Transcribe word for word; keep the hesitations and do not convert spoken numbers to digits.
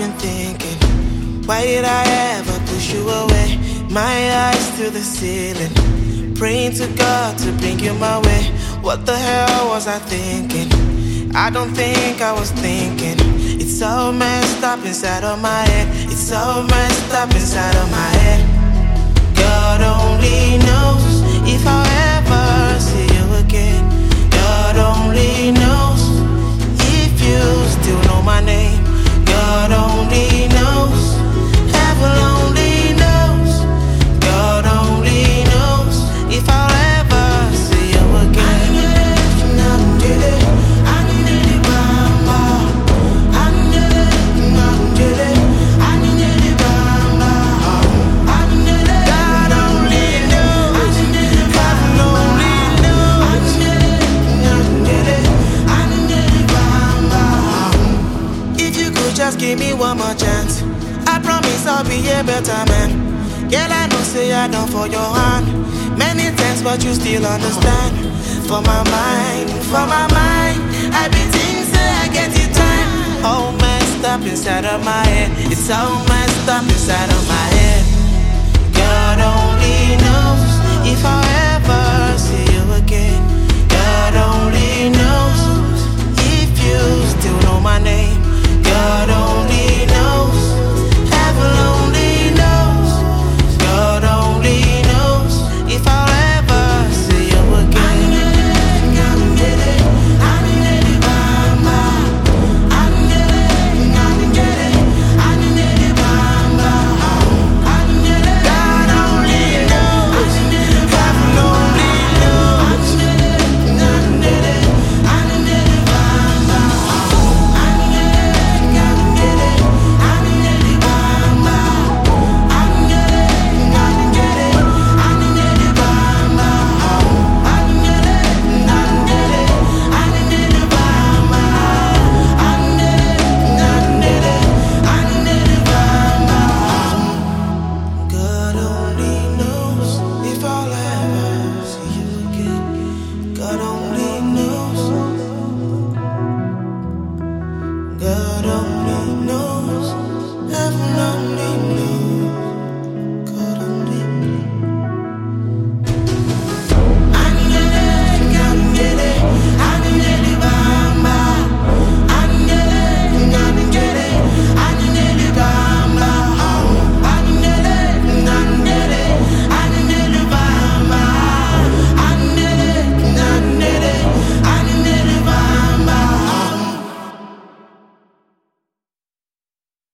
been thinking, why did I ever push you away? My eyes to the ceiling, praying to God to bring you my way. What the hell was I thinking? I don't think I was thinking. It's so messed up inside of my head. It's so messed up inside of my head. God only knows if I'll ever see you again. God only knows if you still know my name. God only knows. Heaven only knows. God only knows if I'll ever see you again. Just give me one more chance. I promise I'll be a better man. Girl, I know say I done for your hand many times, but you still understand. For my mind, for my mind, I be things say I get it time. All messed up inside of my head. It's all messed up inside of my head.